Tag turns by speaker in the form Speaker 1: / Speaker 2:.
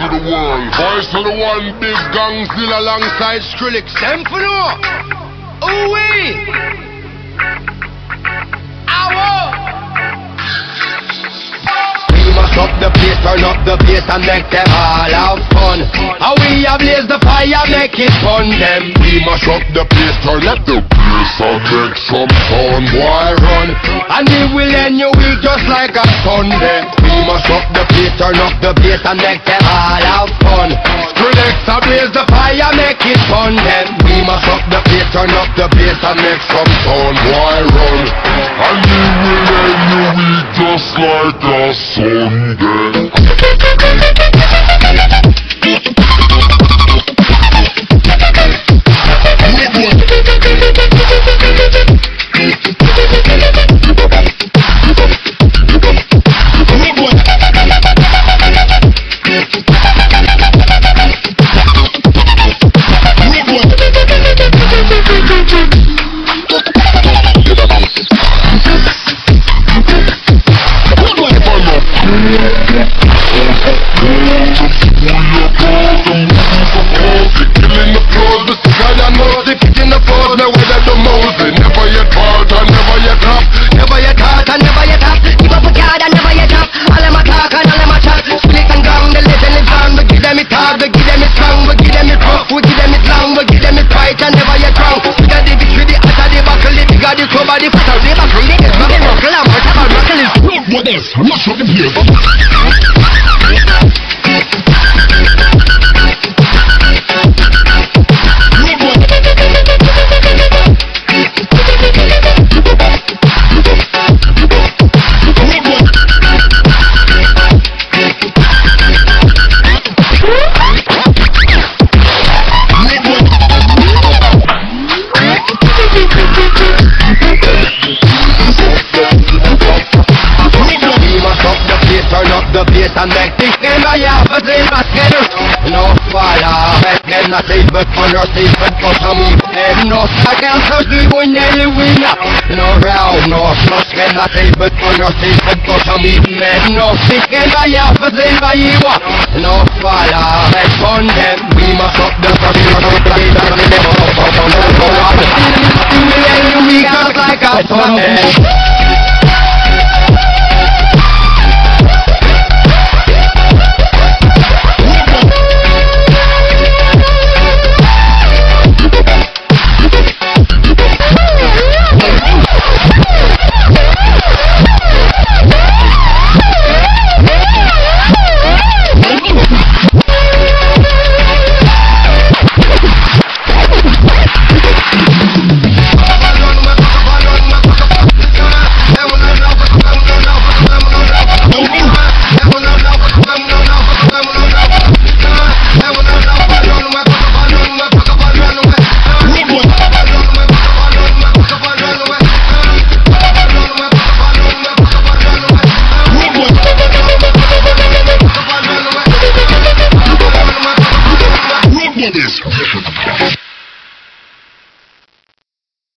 Speaker 1: the world. Voice to the one, big gang still alongside Skrillex. Them for no. Ooh-wee.
Speaker 2: Mash up the place, turn up the bass and make them all have fun. How we ablaze the fire, make it fun them.
Speaker 1: We mash up the place, turn up the bass and make some fun.
Speaker 2: Boy run, and we will end your week just like a Sunday. We mash up the place, turn up the bass and make them all have fun. Skrillex ablaze the fire, make it fun them. We mash up the place, turn up the bass and make some fun.
Speaker 1: Boy run, and we will end your week just like a Sunday.
Speaker 2: And make this game I have a dream I scared. No fire, make them not even for your secret for some. And no second to see when they win. No round, no flush, can not even for your secret for some. And no sick game I have a dream I have. No fire, make fun them. We must up the we will end the week just like a Sunday.